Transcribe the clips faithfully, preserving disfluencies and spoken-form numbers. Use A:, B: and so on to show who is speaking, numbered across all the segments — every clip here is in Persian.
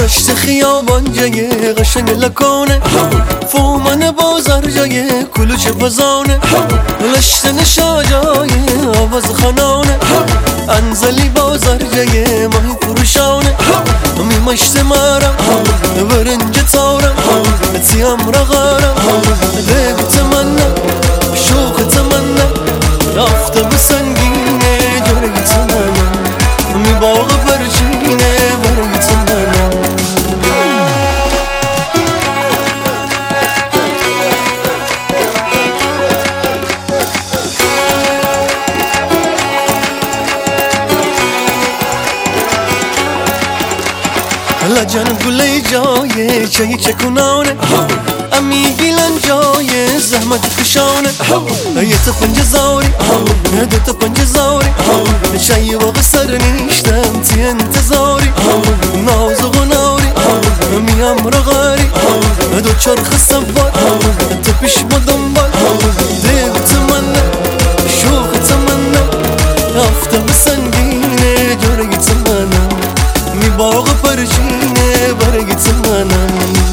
A: رشت خیابان جای قشنگ لکانه، فومن بازار جای کلوچه بزانه، لشتن شا جای آواز خانانه، انزلی بازار جای ماهی فروشانه، می مشت مارم برنج تارم تیم رغارم دیگ تمنا شوق تمنا رفته به سنگینه جرگ تمنا می باغ برچینه برگ تمنا لجن گله جای چای چکونانه امی گیلن جای زحمت کشانه یه تا پنج زاری دو تا پنج زاری چای واقع سر نیشتم تی انتظاری ناز و غناری میم رغاری دو چرخ سوار تو پیش با دنبال دیگ تمنا شوق تمنا رفته به سنگینه جرگ تمنا می باغ پرچینه برگ تمنا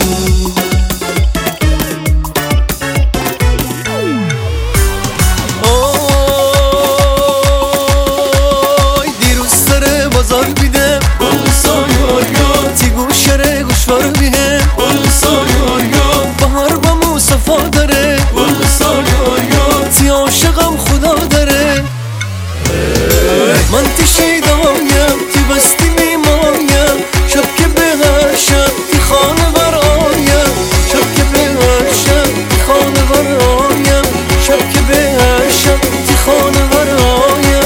A: اوی دیروز سر بازار بیدم تی گوشره گوشوار بیهم بهار با موصفا داره تی عاشقم خدا داره من تی شیدایم تی بستی میمایم شب که به هر شب تی خانه برایم شب که به هر شب تی خانه برایم شب که به هر شب تی خانه برایم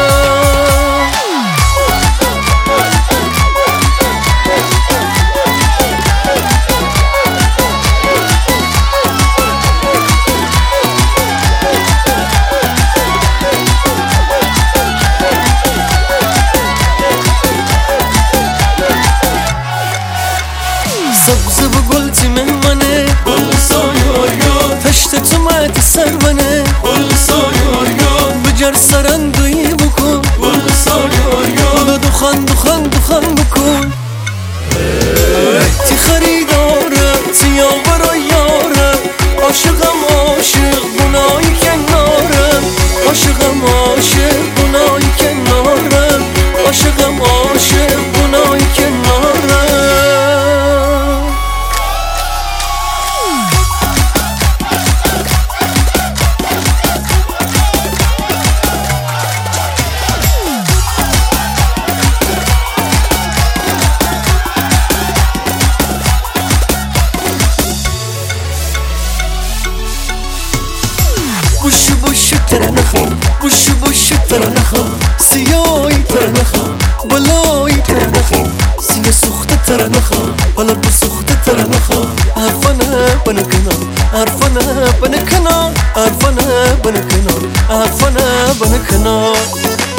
A: سبز و گل تی مهمنه تشت تو مهد سرمنه بجر سرندوی بکن خدا دخان دخان دخان بکن تی خریداره تی یاور یاره عاشقم عاشق بنای کنارم عاشقم عاشق بنای کنارم عاشقم عاشق بنای کنارم بوشو بوشو ترنخو بوشو بوشو ترنخو سیایی ترنخو بلایی ترنخو سیه سخت ترنخو بلا بسخت ترنخو عرفانه بنکنه عرفانه بنکنه عرفانه بنکنه عرفانه بنکنه